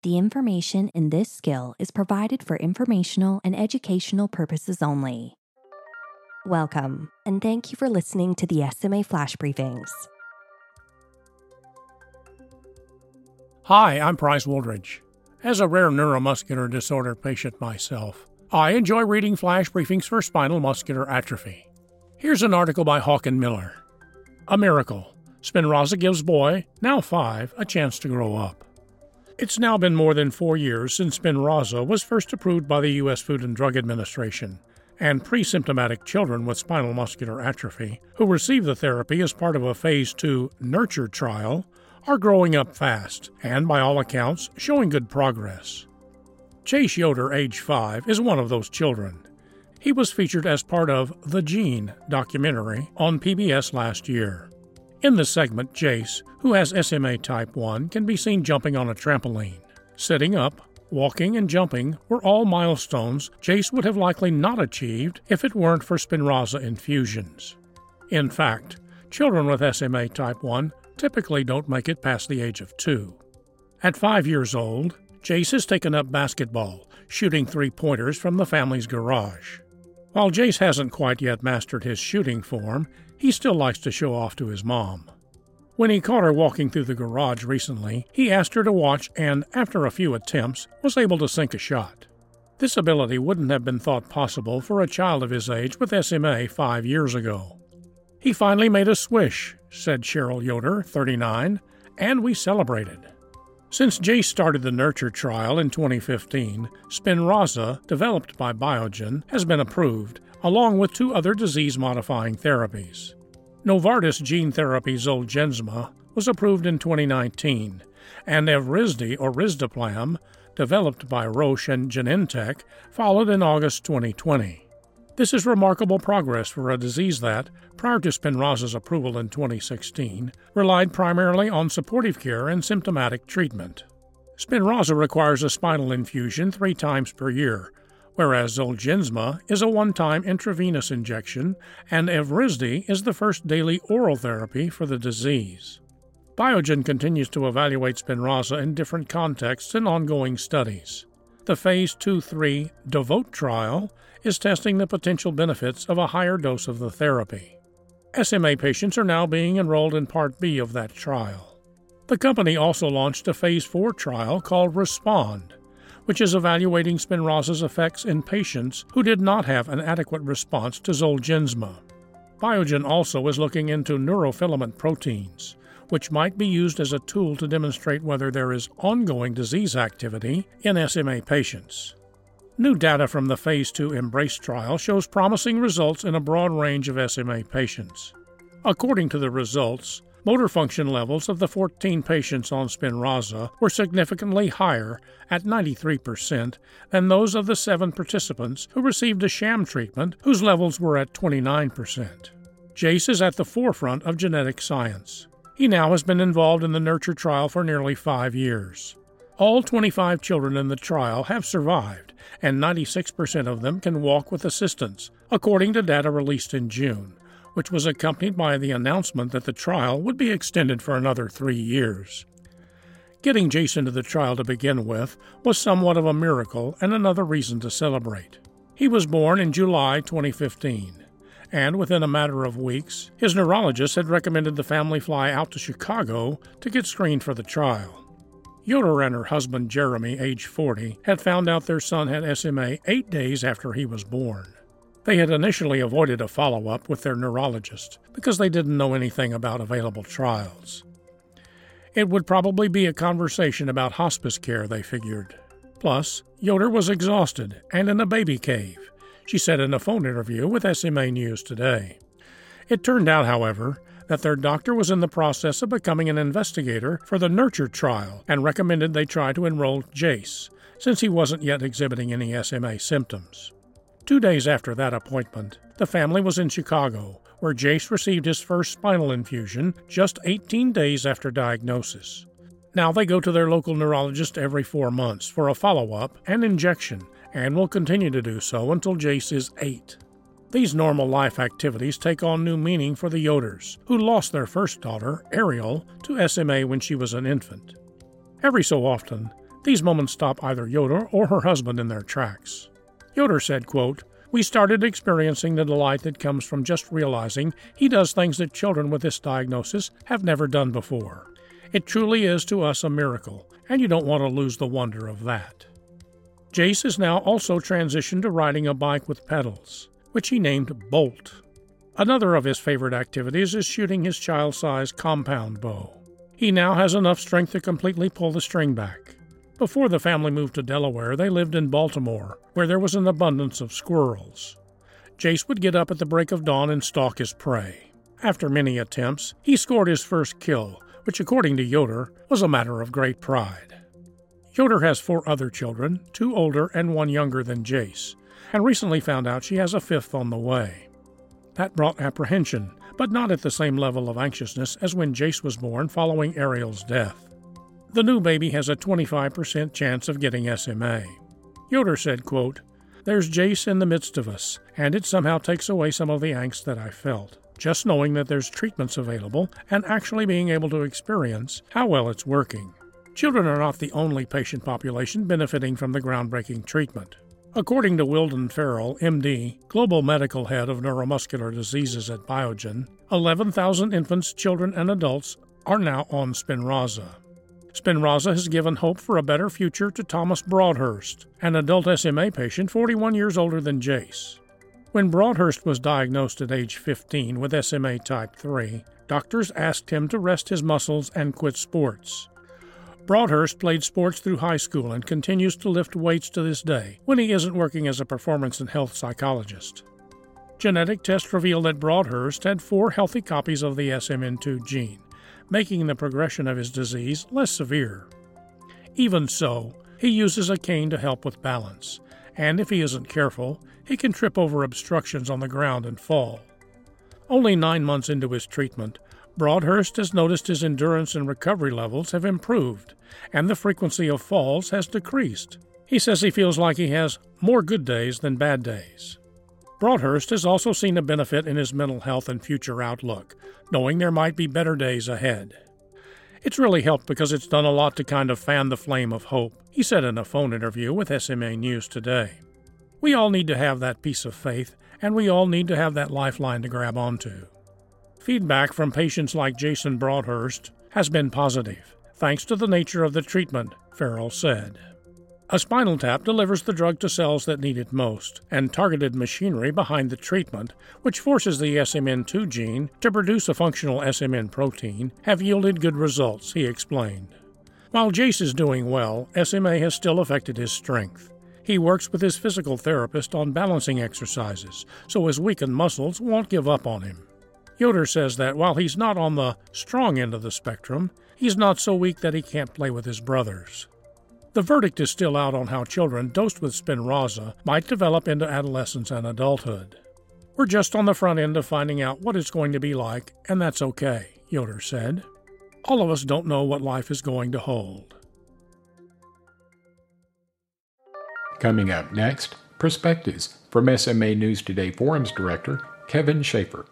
The information in this skill is provided for informational and educational purposes only. Welcome, and thank you for listening to the SMA Flash Briefings. Hi, I'm Price Wooldridge. As a rare neuromuscular disorder patient myself, I enjoy reading flash briefings for spinal muscular atrophy. Here's an article by Hawk and Miller. A miracle. Spinraza gives boy, now 5, a chance to grow up. It's now been more than 4 years since Spinraza was first approved by the U.S. Food and Drug Administration, and pre-symptomatic children with spinal muscular atrophy who receive the therapy as part of a Phase 2 NURTURE trial are growing up fast and, by all accounts, showing good progress. Chase Yoder, age 5, is one of those children. He was featured as part of The Gene documentary on PBS last year. In the segment, Jace, who has SMA type 1, can be seen jumping on a trampoline. Sitting up, walking, and jumping were all milestones Jace would have likely not achieved if it weren't for Spinraza infusions. In fact, children with SMA type 1 typically don't make it past the age of 2. At 5 years old, Jace has taken up basketball, shooting 3-pointers from the family's garage. While Jace hasn't quite yet mastered his shooting form, he still likes to show off to his mom. When he caught her walking through the garage recently, he asked her to watch and, after a few attempts, was able to sink a shot. This ability wouldn't have been thought possible for a child of his age with SMA 5 years ago. "He finally made a swish," said Cheryl Yoder, 39, "and we celebrated." Since Jace started the NURTURE trial in 2015, Spinraza, developed by Biogen, has been approved, along with 2 other disease-modifying therapies. Novartis gene therapy Zolgensma was approved in 2019, and Evrysdi or risdiplam, developed by Roche and Genentech, followed in August 2020. This is remarkable progress for a disease that, prior to Spinraza's approval in 2016, relied primarily on supportive care and symptomatic treatment. Spinraza requires a spinal infusion 3 times per year, whereas Zolgensma is a one-time intravenous injection, and Evrysdi is the first daily oral therapy for the disease. Biogen continues to evaluate Spinraza in different contexts and ongoing studies. The Phase 2-3 DEVOTE trial is testing the potential benefits of a higher dose of the therapy. SMA patients are now being enrolled in Part B of that trial. The company also launched a Phase 4 trial called RESPOND, which is evaluating Spinraza's effects in patients who did not have an adequate response to Zolgensma. Biogen also is looking into neurofilament proteins, which might be used as a tool to demonstrate whether there is ongoing disease activity in SMA patients. New data from the Phase 2 EMBRACE trial shows promising results in a broad range of SMA patients. According to the results, motor function levels of the 14 patients on Spinraza were significantly higher at 93% than those of the 7 participants who received a sham treatment whose levels were at 29%. Jace is at the forefront of genetic science. He now has been involved in the NURTURE trial for nearly 5 years. All 25 children in the trial have survived, and 96% of them can walk with assistance, according to data released in June, which was accompanied by the announcement that the trial would be extended for another 3 years. Getting Jace into the trial to begin with was somewhat of a miracle and another reason to celebrate. He was born in July 2015, and within a matter of weeks, his neurologist had recommended the family fly out to Chicago to get screened for the trial. Yoder and her husband Jeremy, age 40, had found out their son had SMA 8 days after he was born. They had initially avoided a follow-up with their neurologist because they didn't know anything about available trials. It would probably be a conversation about hospice care, they figured. Plus, Yoder was exhausted and in a baby cave, she said in a phone interview with SMA News Today. It turned out, however, that their doctor was in the process of becoming an investigator for the NURTURE trial and recommended they try to enroll Jace, since he wasn't yet exhibiting any SMA symptoms. 2 days after that appointment, the family was in Chicago, where Jace received his first spinal infusion just 18 days after diagnosis. Now they go to their local neurologist every 4 months for a follow-up and injection, and will continue to do so until Jace is 8. These normal life activities take on new meaning for the Yoders, who lost their first daughter, Ariel, to SMA when she was an infant. Every so often, These moments stop either Yoder or her husband in their tracks. Yoder said, quote, "We started experiencing the delight that comes from just realizing he does things that children with this diagnosis have never done before. It truly is to us a miracle, and you don't want to lose the wonder of that." Jace is now also transitioned to riding a bike with pedals, which he named Bolt. Another of his favorite activities is shooting his child-sized compound bow. He now has enough strength to completely pull the string back. Before the family moved to Delaware, they lived in Baltimore, where there was an abundance of squirrels. Jace would get up at the break of dawn and stalk his prey. After many attempts, he scored his first kill, which according to Yoder was a matter of great pride. Yoder has 4 other children, 2 older and 1 younger than Jace, and recently found out she has a 5th on the way. That brought apprehension, but not at the same level of anxiousness as when Jace was born following Ariel's death. The new baby has a 25% chance of getting SMA. Yoder said, quote, "There's Jace in the midst of us, and it somehow takes away some of the angst that I felt, just knowing that there's treatments available and actually being able to experience how well it's working." Children are not the only patient population benefiting from the groundbreaking treatment. According to Wilden Farrell, MD, Global Medical Head of Neuromuscular Diseases at Biogen, 11,000 infants, children, and adults are now on Spinraza. Spinraza has given hope for a better future to Thomas Broadhurst, an adult SMA patient 41 years older than Jace. When Broadhurst was diagnosed at age 15 with SMA type 3, doctors asked him to rest his muscles and quit sports. Broadhurst played sports through high school and continues to lift weights to this day when he isn't working as a performance and health psychologist. Genetic tests revealed that Broadhurst had 4 healthy copies of the SMN2 gene, making the progression of his disease less severe. Even so, he uses a cane to help with balance, and if he isn't careful, he can trip over obstructions on the ground and fall. Only 9 months into his treatment, Broadhurst has noticed his endurance and recovery levels have improved, and the frequency of falls has decreased. He says he feels like he has more good days than bad days. Broadhurst has also seen a benefit in his mental health and future outlook, knowing there might be better days ahead. "It's really helped because it's done a lot to kind of fan the flame of hope," he said in a phone interview with SMA News Today. "We all need to have that piece of faith, and we all need to have that lifeline to grab onto." Feedback from patients like Jason Broadhurst has been positive, thanks to the nature of the treatment, Farrell said. A spinal tap delivers the drug to cells that need it most, and targeted machinery behind the treatment, which forces the SMN2 gene to produce a functional SMN protein, have yielded good results, he explained. While Jace is doing well, SMA has still affected his strength. He works with his physical therapist on balancing exercises, so his weakened muscles won't give up on him. Yoder says that while he's not on the strong end of the spectrum, he's not so weak that he can't play with his brothers. The verdict is still out on how children dosed with Spinraza might develop into adolescence and adulthood. "We're just on the front end of finding out what it's going to be like, and that's okay," Yoder said. "All of us don't know what life is going to hold." Coming up next, Perspectives from SMA News Today Forums Director Kevin Schaefer.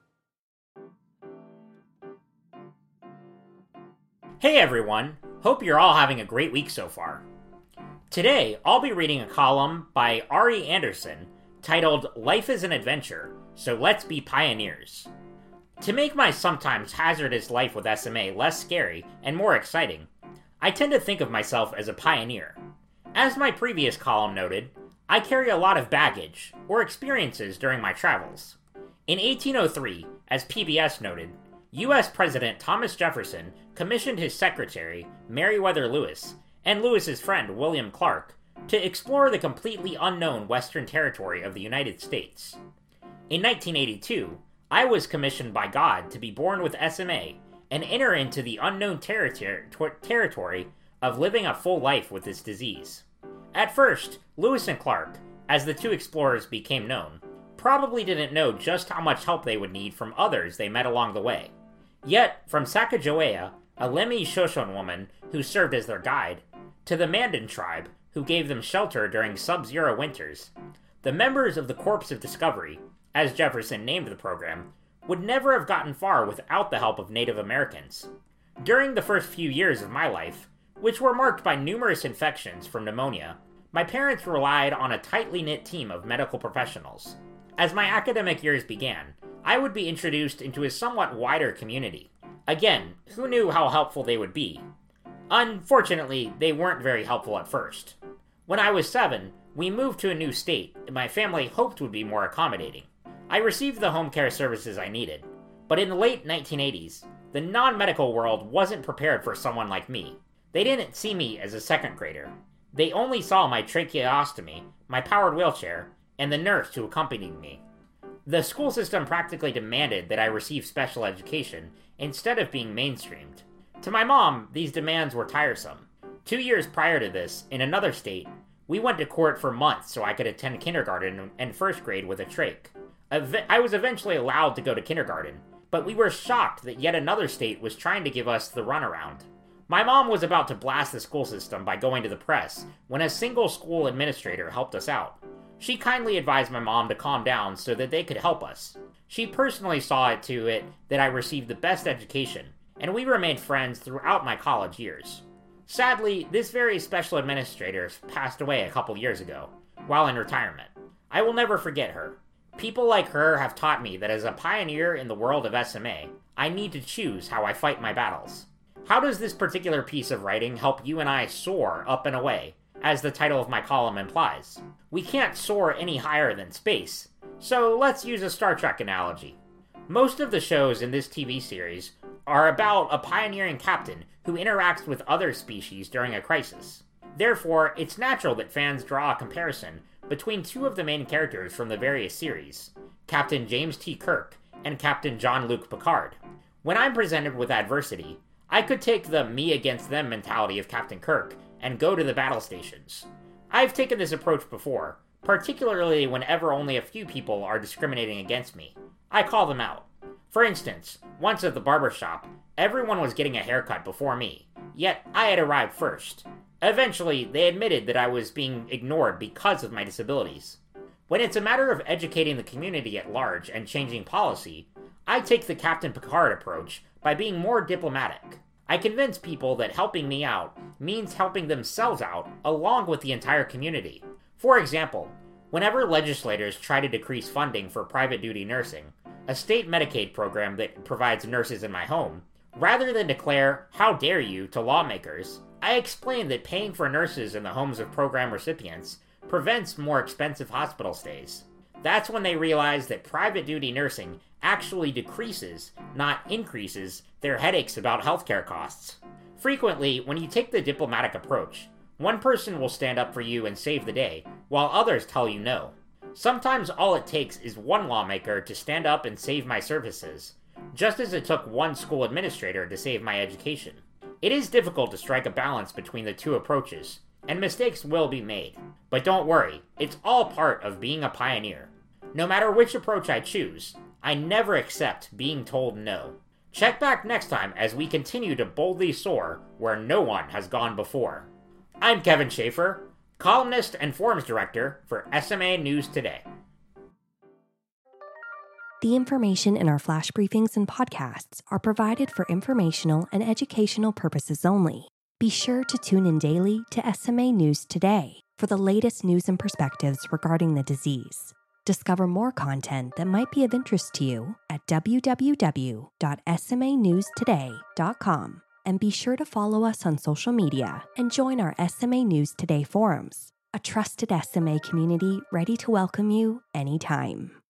Hey everyone, hope you're all having a great week so far. Today, I'll be reading a column by Ari Anderson titled Life is an Adventure, so Let's Be Pioneers. To make my sometimes hazardous life with SMA less scary and more exciting, I tend to think of myself as a pioneer. As my previous column noted, I carry a lot of baggage, or experiences during my travels. In 1803, as PBS noted, U.S. President Thomas Jefferson commissioned his secretary, Meriwether Lewis, and Lewis's friend, William Clark, to explore the completely unknown Western Territory of the United States. In 1982, I was commissioned by God to be born with SMA and enter into the unknown territory of living a full life with this disease. At first, Lewis and Clark, as the two explorers became known, probably didn't know just how much help they would need from others they met along the way. Yet, from Sacagawea, a Lemhi Shoshone woman who served as their guide, to the Mandan tribe, who gave them shelter during sub-zero winters, the members of the Corps of Discovery, as Jefferson named the program, would never have gotten far without the help of Native Americans. During the first few years of my life, which were marked by numerous infections from pneumonia, my parents relied on a tightly knit team of medical professionals. As my academic years began, I would be introduced into a somewhat wider community. Again, who knew how helpful they would be? Unfortunately, they weren't very helpful at first. When I was 7, we moved to a new state, and my family hoped would be more accommodating. I received the home care services I needed, but in the late 1980s, the non-medical world wasn't prepared for someone like me. They didn't see me as a second grader. They only saw my tracheostomy, my powered wheelchair, and the nurse who accompanied me. The school system practically demanded that I receive special education instead of being mainstreamed. To my mom, these demands were tiresome. 2 years prior to this, in another state, we went to court for months so I could attend kindergarten and first grade with a trach. I was eventually allowed to go to kindergarten, but we were shocked that yet another state was trying to give us the runaround. My mom was about to blast the school system by going to the press when a single school administrator helped us out. She kindly advised my mom to calm down so that they could help us. She personally saw to it that I received the best education, and we remained friends throughout my college years. Sadly, this very special administrator passed away a couple years ago, while in retirement. I will never forget her. People like her have taught me that as a pioneer in the world of SMA, I need to choose how I fight my battles. How does this particular piece of writing help you and I soar up and away, as the title of my column implies? We can't soar any higher than space, so let's use a Star Trek analogy. Most of the shows in this TV series are about a pioneering captain who interacts with other species during a crisis. Therefore, it's natural that fans draw a comparison between two of the main characters from the various series, Captain James T. Kirk and Captain Jean-Luc Picard. When I'm presented with adversity, I could take the me against them mentality of Captain Kirk and go to the battle stations. I've taken this approach before, particularly whenever only a few people are discriminating against me. I call them out. For instance, once at the barber shop, everyone was getting a haircut before me, yet I had arrived first. Eventually, they admitted that I was being ignored because of my disabilities. When it's a matter of educating the community at large and changing policy, I take the Captain Picard approach by being more diplomatic. I convince people that helping me out means helping themselves out along with the entire community. For example, whenever legislators try to decrease funding for private duty nursing, a state Medicaid program that provides nurses in my home, rather than declare, "How dare you," to lawmakers, I explain that paying for nurses in the homes of program recipients prevents more expensive hospital stays. That's when they realize that private duty nursing actually decreases, not increases, their headaches about healthcare costs. Frequently, when you take the diplomatic approach, one person will stand up for you and save the day, while others tell you no. Sometimes all it takes is one lawmaker to stand up and save my services, just as it took one school administrator to save my education. It is difficult to strike a balance between the two approaches, and mistakes will be made. But don't worry, it's all part of being a pioneer. No matter which approach I choose, I never accept being told no. Check back next time as we continue to boldly soar where no one has gone before. I'm Kevin Schaefer, columnist and forums director for SMA News Today. The information in our flash briefings and podcasts are provided for informational and educational purposes only. Be sure to tune in daily to SMA News Today for the latest news and perspectives regarding the disease. Discover more content that might be of interest to you at www.smanewstoday.com, and be sure to follow us on social media and join our SMA News Today forums, a trusted SMA community ready to welcome you anytime.